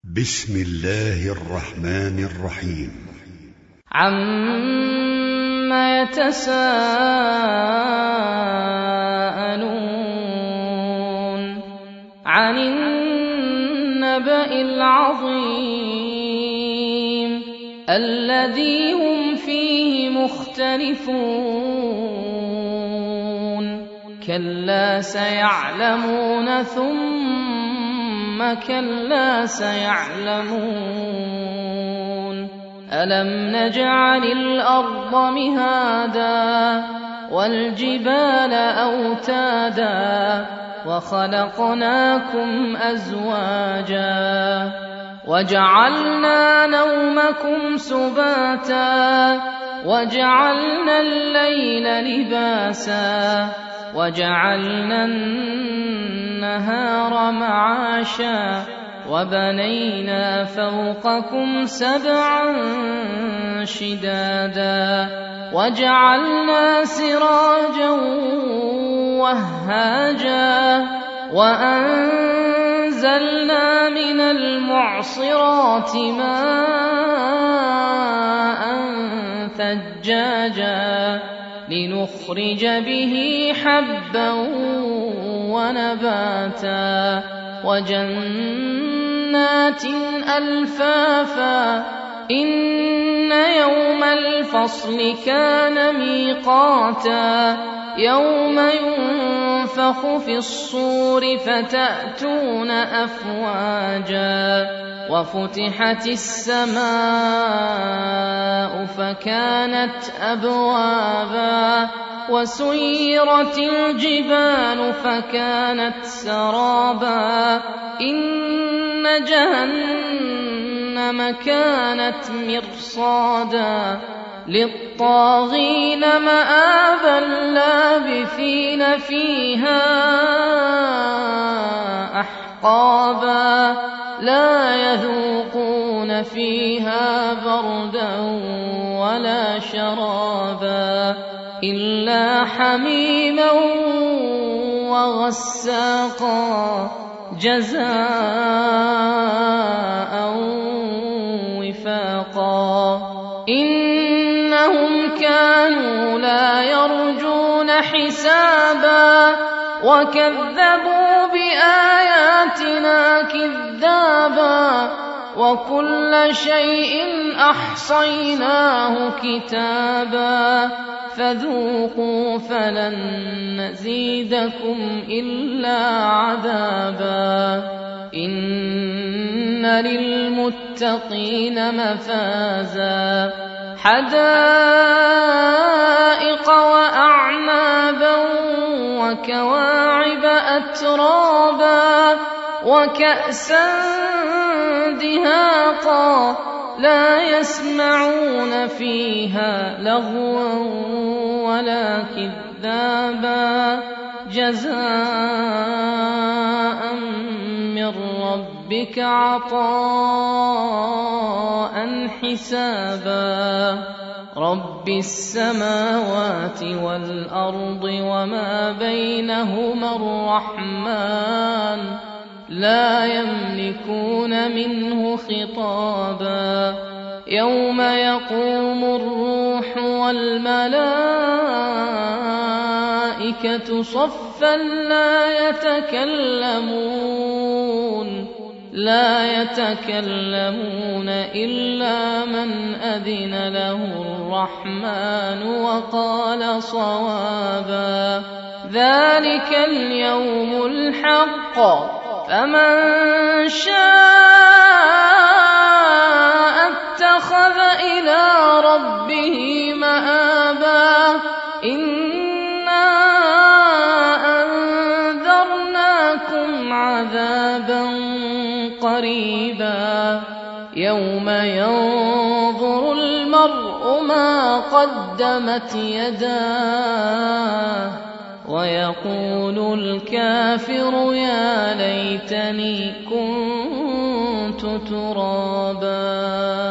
بسم الله الرحمن الرحيم. عما يتساءلون عن النبأ العظيم الذي هم فيه مختلفون كلا سيعلمون ثم كلا سيعلمون ألم نجعل الأرض مهادا والجبال أوتادا وخلقناكم أزواجا وجعلنا نومكم سباتا وجعلنا الليل لباسا وجعلنا النهار معاشا وبنينا فوقكم سبعا شدادا وجعلنا سراجا وهاجا وأنزلنا من المعصرات ماء ثجاجا لنخرج به حبا ونباتا وجنات ألفافا إن يوم الفصل كان ميقاتا يوم ينفخ في الصور فتأتون أفواجا وفتحت السماء فكانت أبوابا وسيرت الجبال فكانت سرابا إن جهنم كانت مرصادا للطاغين مآبا لابثين فيها أحقابا لا يذوقون فيها بردا ولا شرابا إلا حميما وغساقا جزاء وفاقا إنهم كانوا لا يرجون حسابا وكذبوا بآياتنا كذابا وكل شيء أحصيناه كتابا فذوقوا فلن نزيدكم إلا عذابا إن للمتقين مفازا حدائق وأعنابا وكواعب أترابا وكأسا دهاقا لا يسمعون فيها لغوا ولا كذابا جزاء من ربك عطاء حسابا رب السماوات والأرض وما بينهما الرحمن لا يملكون منه خطابا يوم يقوم الروح والملائكة صفا لا يتكلمون إلا من أذن له الرحمن وقال صوابا ذلك اليوم الحق فمن شاء اتخذ إلى ربه مآبا إنا أنذرناكم عذابا قريبا يوم ينظر المرء ما قدمت يداه ويقول الكافر يا ليتني كنت ترابا.